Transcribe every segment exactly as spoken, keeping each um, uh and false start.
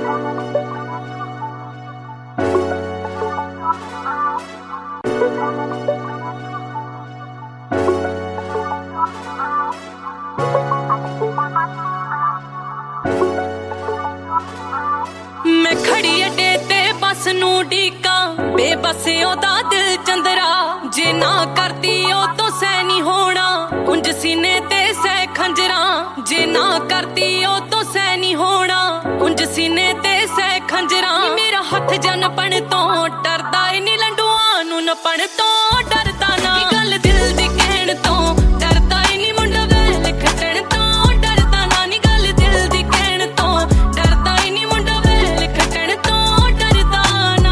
मैं खड़ी अड्डे ते बस नू ढीका बेबस ओदा दिल चंदरा जे ना करती ओ तो सै नी होना कुंज सीने ते सै खंजरा जे ना करती ओ तो सै नी होना कुंज सीने ते सै खंजरा मेरा हथ जनपण तो डरदा नी लंडुआ नू नपण तो डरदा ना गल दिल दी कहण तो डरदा नी मुंडा वैल खटण तो डरदा ना नी गल दिल दी कहण तो डरदा नी मुंडा वैल खटण तो डरदा ना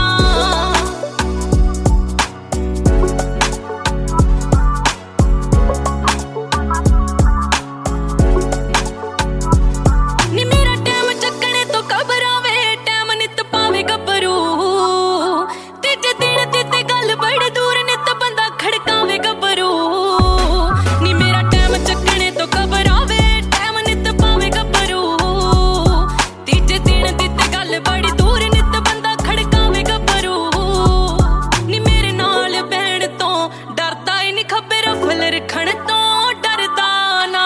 नी मेरा टैम चकने तो घबरावे टैम नित पावे गबरू तीजे दिन ते गल बड़ी दूर नित बंदा खड़कावे गबरू नी मेरा टैम चकने तो घबरावे टैम नित पावे गबरू तीजे दिन ते गल बड़ी दूर नित बंदा खड़कावे गबरू नी मेरे नाल बहन तो डरदा ही नी खब्बे रफल रखण तो डरदा ना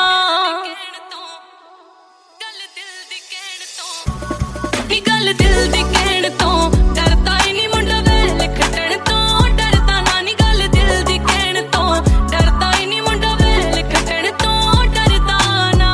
गल दिल दी कहण तो नी गल दिल दी कहण तो डरदा ही नी मुंडा वैल खटण तो डरदा ना नी गल दिल दी कहण तो डरदा ही नी मुंडा वैल खटण तो डरदा ना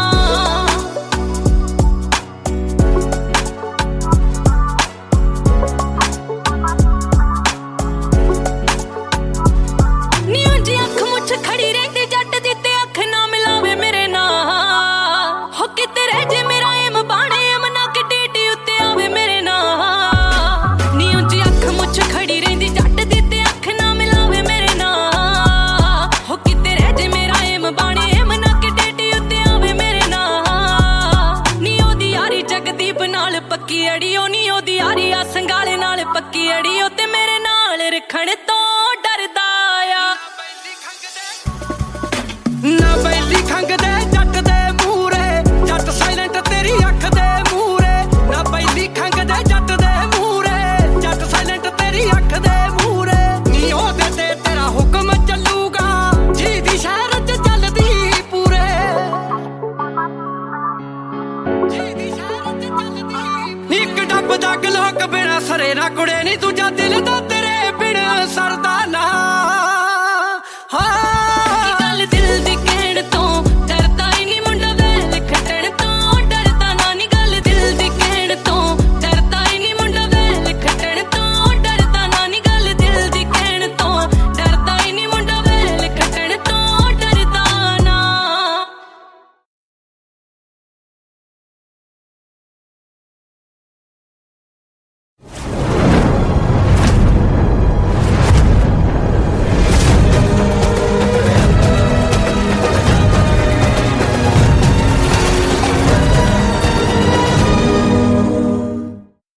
नी ਉਂਝ ਅੱਖ ਮੁੱਛ ਖੜੀ ਰਹਿੰਦੀ ਜੱਟ ਦੀ ਤੇ ਅੱਖ ਨਾ ਮਿਲਾਵੇ ਮੇਰੇ ਨਾਲ ਹੋ ਕਿਤੇ ਰਹਿ ਜੇ ਮੇਰਾ ਏਮ ਬਾਣੇ ਅਮਨਾ ਕਿ ਡੀਟੀ ਉੱਤੇ ਆਵੇ ਮੇਰੇ ਨਾਲ ਨੀ ਉਂਝ ਅੱਖ ਮੁੱਛ ਖੜੀ ਰਹਿੰਦੀ ਜੱਟ ਦੀ ਤੇ ਅੱਖ ਨਾ ਮਿਲਾਵੇ ਮੇਰੇ ਨਾਲ ਹੋ ਕਿਤੇ ਰਹਿ ਜੇ ਮੇਰਾ ਏਮ ਬਾਣੇ ਅਮਨਾ ਕਿ ਡੀਟੀ ਉੱਤੇ ਆਵੇ ਮੇਰੇ ਨਾਲ ਨੀ ਉਹਦੀ ਯਾਰੀ ਜਗਦੀਪ ਨਾਲ ਪੱਕੀ ਅੜੀਓ ਨੀ ਉਹਦੀ ਯਾਰੀ ਆ ਸੰਗਾਲੇ ਨਾਲ ਪੱਕੀ ਅੜੀਓ ਤੇ ਮੇਰੇ ਨਾਲ ਰੱਖਣ ਤੋਂ ਡਰਦਾ ਆ ਨਾ ਬੈਲੀ ਖੰਗਦੇ ਜੱਟ ਦੇ ਮੂਹਰੇ ਜੱਟ ਸਾਇਲੈਂਟ ਤੇਰੀ ਅੱਖ ਦੇ ਮੂਹਰੇ ਨਾ ਬੈਲੀ ਖੰਗਦੇ ਜੱਟ ਦੇ ਮੂਹਰੇ ਜੱਟ ਸਾਇਲੈਂਟ ਤੇਰੀ ਅੱਖ ਦੇ ਮੂਹਰੇ ਨੀ ਉਹਦੇ ਤੇ ਤੇਰਾ ਹੁਕਮ ਚੱਲੂਗਾ ਜੀ ਦੀ ਸ਼ਹਿਰ ਚ ਚੱਲਦੀ ਪੂਰੇ ਜੀ ਦੀ ਸ਼ਹਿਰ ਚ ਚੱਲਦੀ ਇੱਕ ਡੱਬ ਦਾ ਗਲੋਕ ਬਿਨਾ ਸਰੇ ਨਾ ਕੁੜੇ ਨੀ ਦੂਜਾ ਦਿਲ ਦਾ ਤੇਰੇ ਬਿਨ ਸਰਦਾ ਨਾ